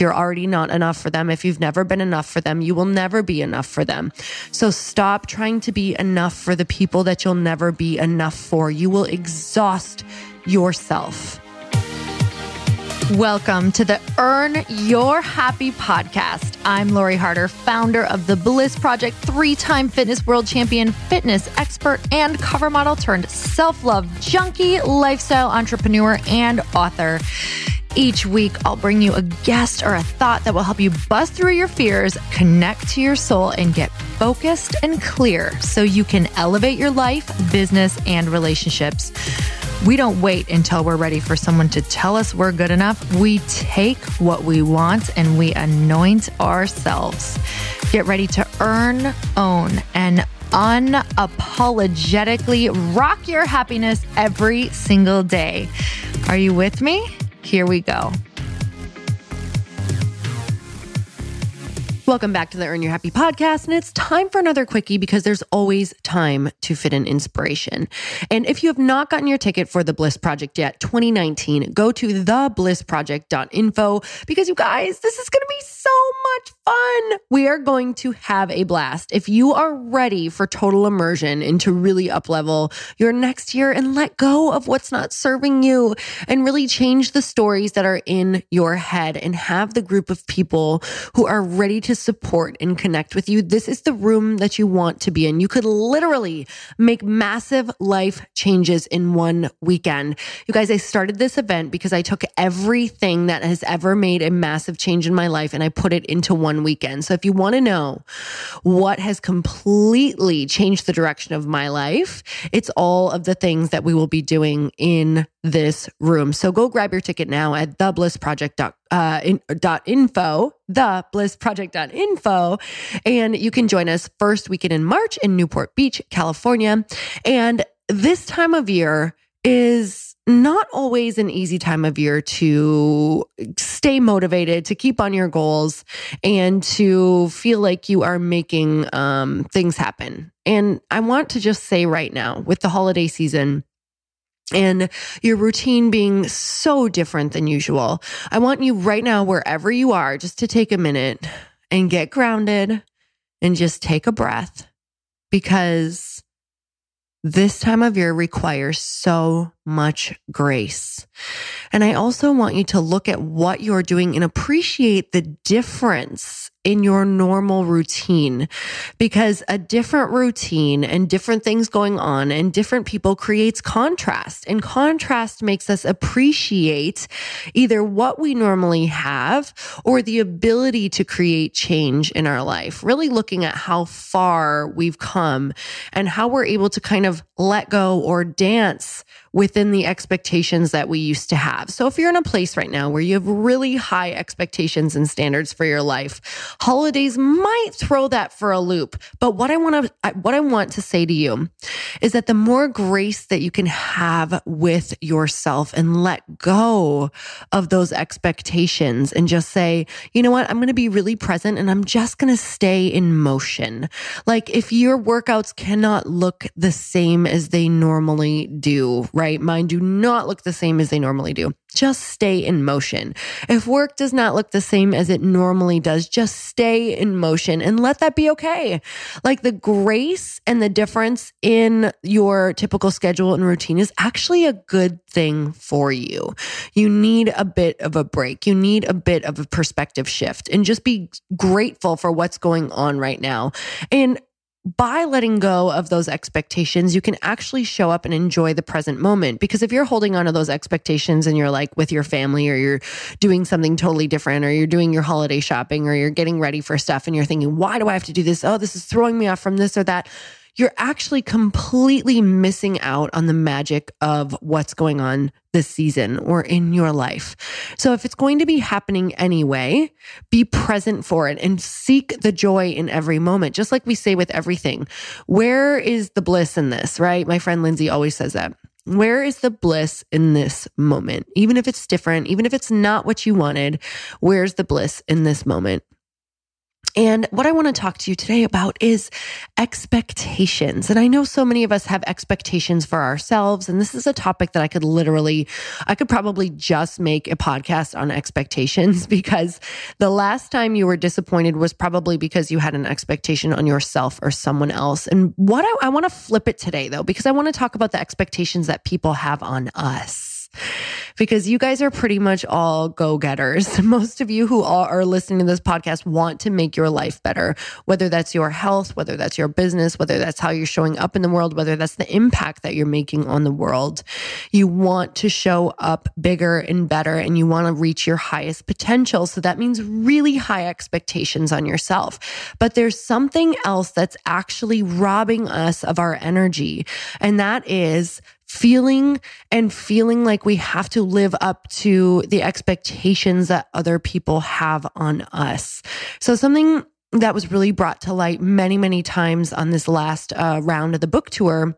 If you're already not enough for them, if you've never been enough for them, you will never be enough for them. So stop trying to be enough for the people that you'll never be enough for. You will exhaust yourself. Welcome to the Earn Your Happy podcast. I'm Lori Harder, founder of The Bliss Project, 3-time fitness world champion, fitness expert, and cover model turned self-love junkie, lifestyle entrepreneur, and author. Each week, I'll bring you a guest or a thought that will help you bust through your fears, connect to your soul, and get focused and clear so you can elevate your life, business, and relationships. We don't wait until we're ready for someone to tell us we're good enough. We take what we want and we anoint ourselves. Get ready to earn, own, and unapologetically rock your happiness every single day. Are you with me? Here we go. Welcome back to the Earn Your Happy podcast. And it's time for another quickie because there's always time to fit in inspiration. And if you have not gotten your ticket for the Bliss Project yet, 2019, go to theblissproject.info because you guys, this is going to be so much fun. We are going to have a blast. If you are ready for total immersion and to really up-level your next year and let go of what's not serving you and really change the stories that are in your head and have the group of people who are ready to support and connect with you, this is the room that you want to be in. You could literally make massive life changes in one weekend. You guys, I started this event because I took everything that has ever made a massive change in my life and I put it into one weekend. So if you want to know what has completely changed the direction of my life, it's all of the things that we will be doing in this room. So go grab your ticket now at theblissproject.info, and you can join us first weekend in March in Newport Beach, California. And this time of year is not always an easy time of year to stay motivated, to keep on your goals, and to feel like you are making things happen. And I want to just say right now, with the holiday season, and your routine being so different than usual, I want you right now, wherever you are, just to take a minute and get grounded and just take a breath, because this time of year requires so much grace. And I also want you to look at what you're doing and appreciate the difference in your normal routine, because a different routine and different things going on and different people creates contrast, and contrast makes us appreciate either what we normally have or the ability to create change in our life. Really looking at how far we've come and how we're able to kind of let go or dance within the expectations that we used to have. So if you're in a place right now where you have really high expectations and standards for your life, holidays might throw that for a loop. But what I want to say to you is that the more grace that you can have with yourself and let go of those expectations and just say, you know what, I'm going to be really present and I'm just going to stay in motion. Like if your workouts cannot look the same as they normally do, right? Mine do not look the same as they normally do. Just stay in motion. If work does not look the same as it normally does, just stay in motion and let that be okay. Like the grace and the difference in your typical schedule and routine is actually a good thing for you. You need a bit of a break. You need a bit of a perspective shift and just be grateful for what's going on right now. And by letting go of those expectations, you can actually show up and enjoy the present moment. Because if you're holding on to those expectations and you're like with your family, or you're doing something totally different, or you're doing your holiday shopping, or you're getting ready for stuff and you're thinking, why do I have to do this? Oh, this is throwing me off from this or that. You're actually completely missing out on the magic of what's going on this season or in your life. So if it's going to be happening anyway, be present for it and seek the joy in every moment. Just like we say with everything, where is the bliss in this, right? My friend Lindsay always says that. Where is the bliss in this moment? Even if it's different, even if it's not what you wanted, where's the bliss in this moment? And what I want to talk to you today about is expectations. And I know so many of us have expectations for ourselves. And this is a topic that I could probably just make a podcast on expectations, because the last time you were disappointed was probably because you had an expectation on yourself or someone else. And what I want to flip it today though, because I want to talk about the expectations that people have on us. Because you guys are pretty much all go-getters. Most of you who are listening to this podcast want to make your life better, whether that's your health, whether that's your business, whether that's how you're showing up in the world, whether that's the impact that you're making on the world. You want to show up bigger and better, and you want to reach your highest potential. So that means really high expectations on yourself. But there's something else that's actually robbing us of our energy, and that is feeling like we have to live up to the expectations that other people have on us. So something that was really brought to light many, many times on this last round of the book tour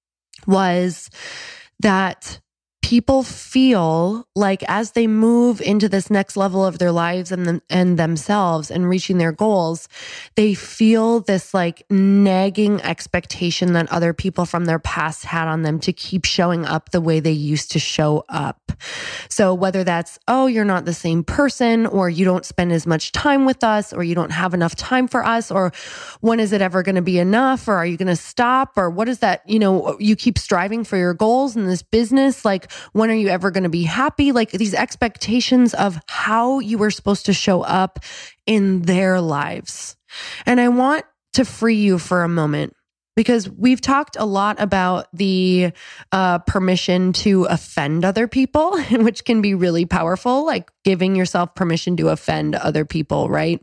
was that people feel like as they move into this next level of their lives and themselves and reaching their goals, they feel this like nagging expectation that other people from their past had on them to keep showing up the way they used to show up. So whether that's, oh, you're not the same person, or you don't spend as much time with us, or you don't have enough time for us, or when is it ever going to be enough, or are you going to stop, or what is that, you keep striving for your goals in this business, like when are you ever going to be happy? Like these expectations of how you were supposed to show up in their lives. And I want to free you for a moment, because we've talked a lot about the permission to offend other people, which can be really powerful, like giving yourself permission to offend other people, right?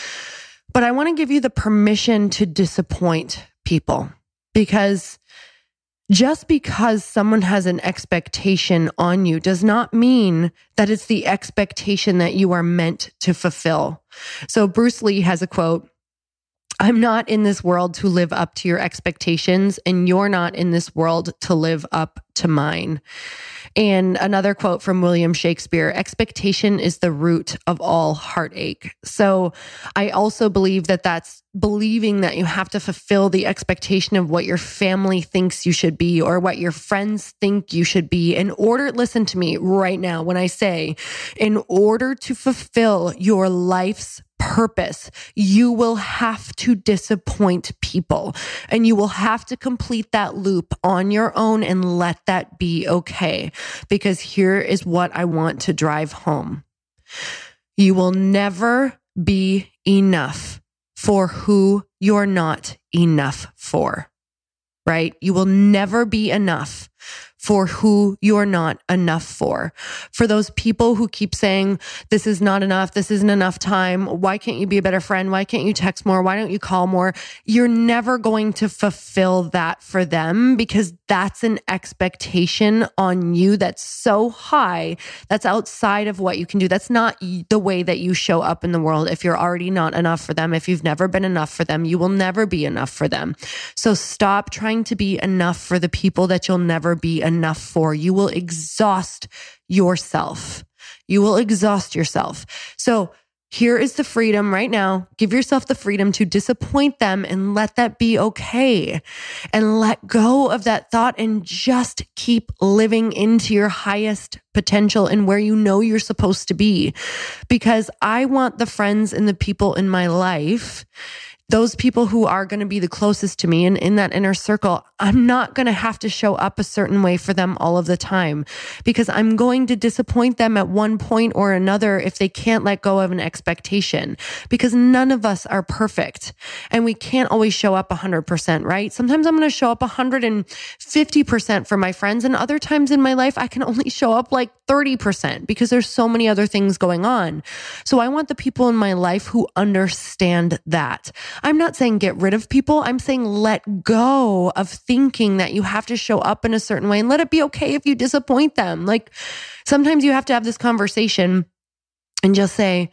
But I want to give you the permission to disappoint people, because just because someone has an expectation on you does not mean that it's the expectation that you are meant to fulfill. So Bruce Lee has a quote, "I'm not in this world to live up to your expectations, and you're not in this world to live up to mine." And another quote from William Shakespeare, "Expectation is the root of all heartache." So I also believe that that's believing that you have to fulfill the expectation of what your family thinks you should be, or what your friends think you should be in order, listen to me right now when I say, in order to fulfill your life's purpose, you will have to disappoint people, and you will have to complete that loop on your own, and let that be okay. Because here is what I want to drive home. You will never be enough for who you're not enough for, right? You will never be enough for who you're not enough for. For those people who keep saying, this is not enough, this isn't enough time, why can't you be a better friend? Why can't you text more? Why don't you call more? You're never going to fulfill that for them, because that's an expectation on you that's so high, that's outside of what you can do. That's not the way that you show up in the world. If you're already not enough for them, if you've never been enough for them, you will never be enough for them. So stop trying to be enough for the people that you'll never be enough for. You will exhaust yourself. You will exhaust yourself. So here is the freedom right now. Give yourself the freedom to disappoint them, and let that be okay. And let go of that thought, and just keep living into your highest potential and where you know you're supposed to be. Because I want the friends and the people in my life, those people who are going to be the closest to me and in that inner circle, I'm not going to have to show up a certain way for them all of the time, because I'm going to disappoint them at one point or another if they can't let go of an expectation, because none of us are perfect and we can't always show up 100%, right? Sometimes I'm going to show up 150% for my friends, and other times in my life, I can only show up like 30% because there's so many other things going on. So I want the people in my life who understand that. I'm not saying get rid of people. I'm saying let go of thinking that you have to show up in a certain way, and let it be okay if you disappoint them. Like sometimes you have to have this conversation and just say,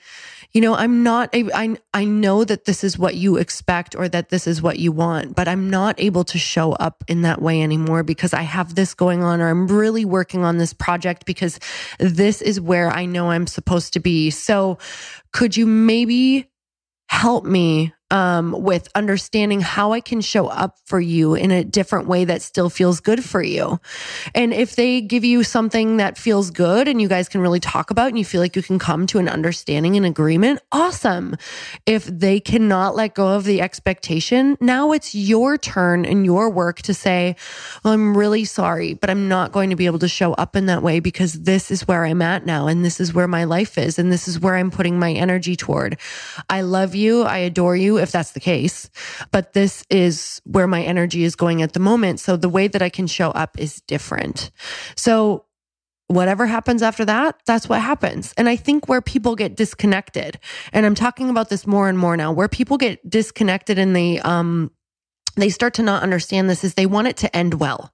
I know that this is what you expect, or that this is what you want, but I'm not able to show up in that way anymore because I have this going on, or I'm really working on this project because this is where I know I'm supposed to be. So could you maybe help me with understanding how I can show up for you in a different way that still feels good for you. And if they give you something that feels good and you guys can really talk about and you feel like you can come to an understanding and agreement, awesome. If they cannot let go of the expectation, now it's your turn and your work to say, well, I'm really sorry, but I'm not going to be able to show up in that way because this is where I'm at now. And this is where my life is. And this is where I'm putting my energy toward. I love you. I adore you, if that's the case, but this is where my energy is going at the moment. So the way that I can show up is different. So whatever happens after that, that's what happens. And I think where people get disconnected, and I'm talking about this more and more now, where people get disconnected and they start to not understand this is they want it to end well.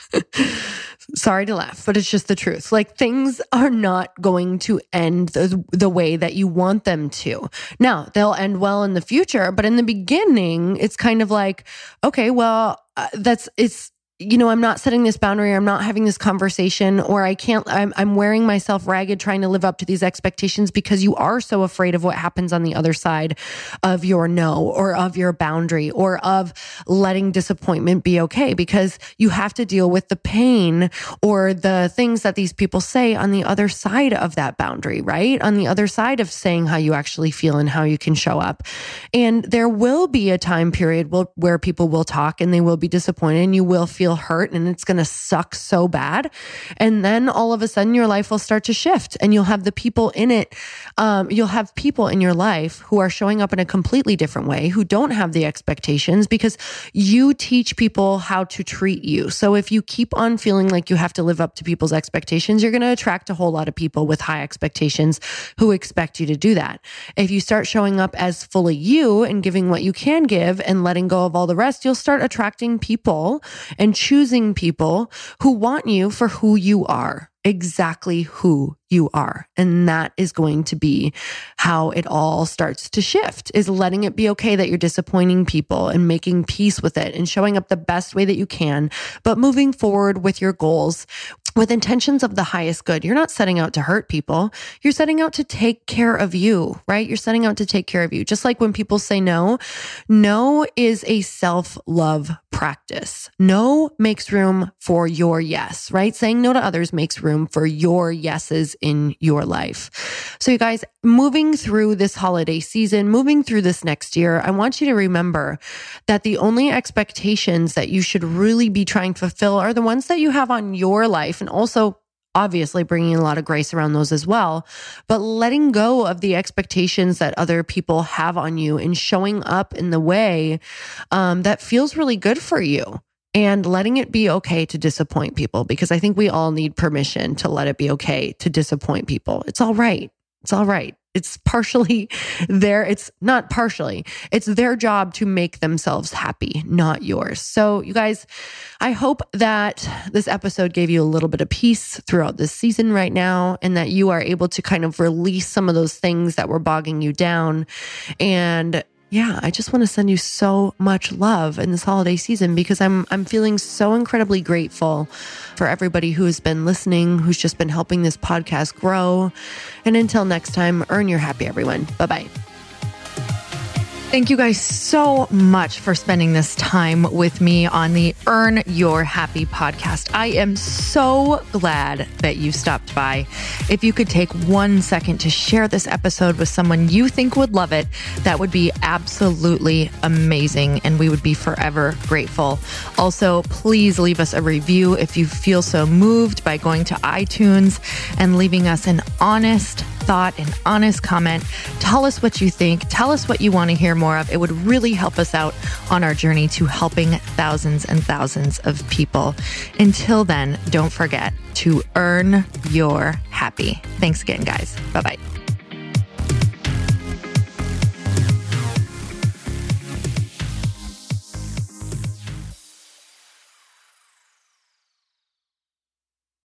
Sorry to laugh, but it's just the truth. Like things are not going to end the way that you want them to. Now, they'll end well in the future, but in the beginning, it's kind of like, okay, well, I'm not setting this boundary, or I'm not having this conversation, or I'm wearing myself ragged trying to live up to these expectations because you are so afraid of what happens on the other side of your no, or of your boundary, or of letting disappointment be okay, because you have to deal with the pain or the things that these people say on the other side of that boundary, right? On the other side of saying how you actually feel and how you can show up. And there will be a time period where people will talk and they will be disappointed and you will feel hurt and it's going to suck so bad. And then all of a sudden your life will start to shift and you'll have the people in it. You'll have people in your life who are showing up in a completely different way, who don't have the expectations because you teach people how to treat you. So if you keep on feeling like you have to live up to people's expectations, you're going to attract a whole lot of people with high expectations who expect you to do that. If you start showing up as fully you and giving what you can give and letting go of all the rest, you'll start attracting people and choosing people who want you for who you are, exactly who you are. And that is going to be how it all starts to shift, is letting it be okay that you're disappointing people and making peace with it and showing up the best way that you can, but moving forward with your goals with intentions of the highest good. You're not setting out to hurt people. You're setting out to take care of you, right? You're setting out to take care of you. Just like when people say no, no is a self-love practice. No makes room for your yes, right? Saying no to others makes room for your yeses in your life. So you guys, moving through this holiday season, moving through this next year, I want you to remember that the only expectations that you should really be trying to fulfill are the ones that you have on your life, and also obviously bringing a lot of grace around those as well, but letting go of the expectations that other people have on you and showing up in the way that feels really good for you. And letting it be okay to disappoint people, because I think we all need permission to let it be okay to disappoint people. It's all right. It's all right. It's partially it's not partially. It's their job to make themselves happy, not yours. So you guys, I hope that this episode gave you a little bit of peace throughout this season right now, and that you are able to kind of release some of those things that were bogging you down. And yeah, I just want to send you so much love in this holiday season, because I'm feeling so incredibly grateful for everybody who has been listening, who's just been helping this podcast grow. And until next time, earn your happy, everyone. Bye-bye. Thank you guys so much for spending this time with me on the Earn Your Happy podcast. I am so glad that you stopped by. If you could take 1 second to share this episode with someone you think would love it, that would be absolutely amazing, and we would be forever grateful. Also, please leave us a review if you feel so moved by going to iTunes and leaving us an honest thought, an honest comment. Tell us what you think. Tell us what you want to hear more of. It would really help us out on our journey to helping thousands and thousands of people. Until then, don't forget to earn your happy. Thanks again, guys. Bye-bye.